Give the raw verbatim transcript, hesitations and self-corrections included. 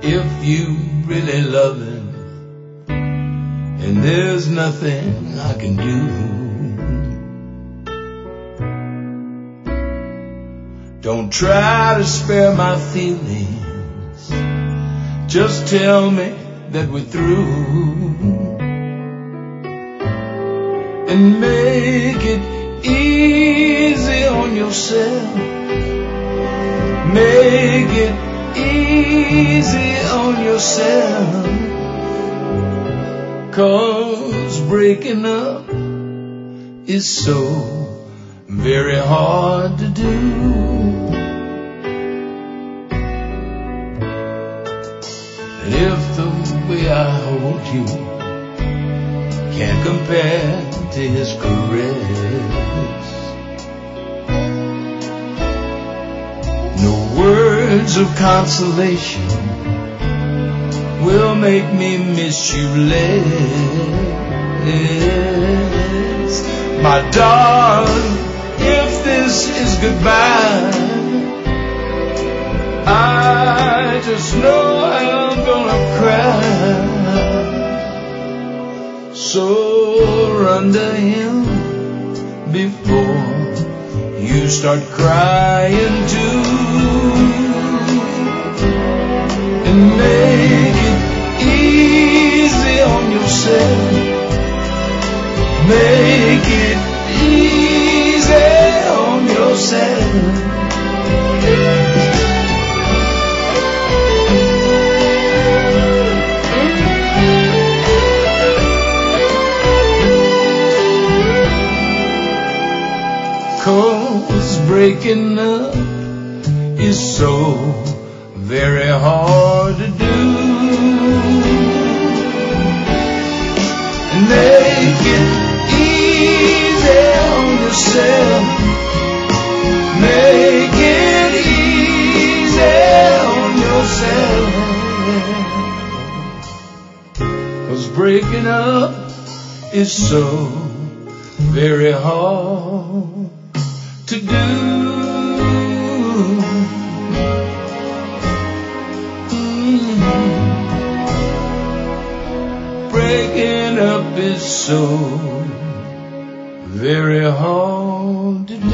if you really love him, and there's nothing I can do. Don't try to spare my feelings, just tell me that we're through, and make it easy on yourself. Make it easy on yourself, 'cause breaking up is so very hard to do. And if the way I hold you can't compare to his caress, no words of consolation will make me miss you less. My darling, if this is goodbye, I just know I'm gonna cry. So run to him before you start crying too, and make it easy on yourself. Make it easy on yourself. Cause breaking up is so very hard to do. Make it easy on yourself. Make it easy on yourself. 'Cause breaking up is so very hard to do. Breaking up is so very hard to do.